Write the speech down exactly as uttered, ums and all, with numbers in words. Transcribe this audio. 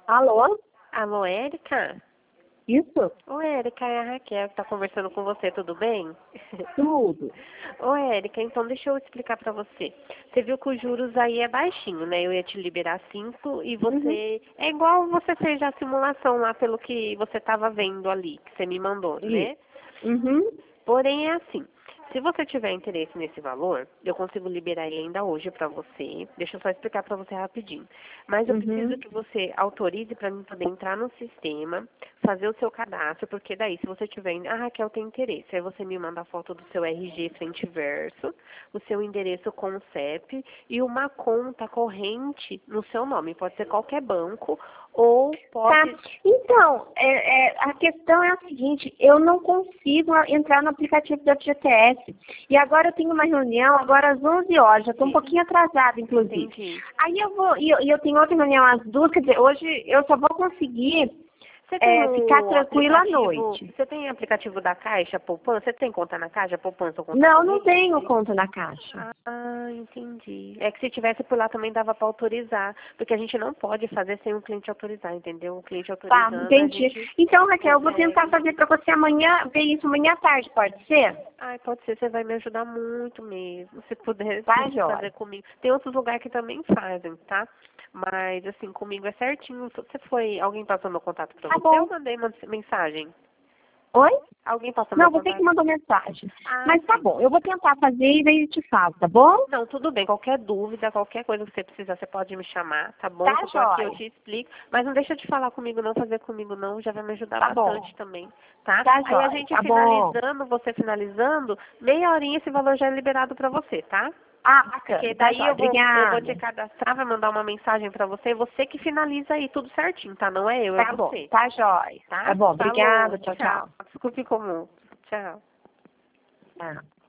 Alô? Alô, Érica? Isso? Oi, Érica, é a Raquel que tá conversando com você, tudo bem? Tudo. Oi, Érica, então deixa eu explicar pra você. Você viu que os juros aí é baixinho, né? Eu ia te liberar cinco e você... Uhum. É igual você fez a simulação lá pelo que você tava vendo ali, que você me mandou, né? Isso. Uhum. Porém, é assim, se você tiver interesse nesse valor, eu consigo liberar ele ainda hoje para você. Deixa eu só explicar para você rapidinho. Mas eu preciso Uhum. que você autorize para mim poder entrar no sistema, fazer o seu cadastro, porque daí, se você tiver... Ah, Raquel, tem interesse. Aí você me manda a foto do seu R G frente e verso, o seu endereço com o C E P e uma conta corrente no seu nome. Pode ser qualquer banco ou Tá. pode... Então, é, é, a questão é a seguinte, eu não consigo entrar no aplicativo da F G T S. E agora eu tenho uma reunião, agora às onze horas, já estou um pouquinho atrasada, inclusive. Entendi. Aí eu vou, e eu, e eu tenho outra reunião às duas, quer dizer, hoje eu só vou conseguir Você tem é, ficar o tranquila à aplicativo, noite. você tem aplicativo da Caixa Poupança? Você tem conta na Caixa Poupança ou conta Não, não corrente? tenho conta na Caixa. Ah, entendi. É que se tivesse por lá também dava para autorizar, porque a gente não pode fazer sem o cliente autorizar, entendeu? O cliente Tá, autorizando, a entendi. gente Então, Raquel, eu vou tentar consegue. fazer para você amanhã, ver isso amanhã à tarde, pode ser? Ai, pode ser, você vai me ajudar muito mesmo, se puder Tá, fazer jóia. comigo. Tem outros lugares que também fazem, tá? Mas, assim, comigo é certinho. Você foi, alguém passou meu contato pra Tá você ou bom. mandei uma mensagem? Oi? Alguém passou meu Não, você que contato? mandou mensagem. Ah, Mas tá sim. bom, eu vou tentar fazer e daí eu te falo, tá bom? Não, tudo bem. Qualquer dúvida, qualquer coisa que você precisar, você pode me chamar, tá bom? Tá, Eu tô aqui, eu jóia. te explico. Mas não deixa de falar comigo não, fazer comigo não, já vai me ajudar Tá bom. bastante também, tá? Tá, Aí a jóia. gente Tá bom. finalizando, você finalizando, meia horinha esse valor já é liberado pra você, tá? Ah, Porque bacana. Tá, daí jóia. eu vou, eu vou te Obrigada. cadastrar, vai mandar uma mensagem pra você, você que finaliza aí tudo certinho, tá? Não é eu, é Tá bom. você, Tá, jóia. Tá tá? bom. Falou, Obrigada. Tchau, tchau. tchau. Desculpe comum. Tchau. Tá.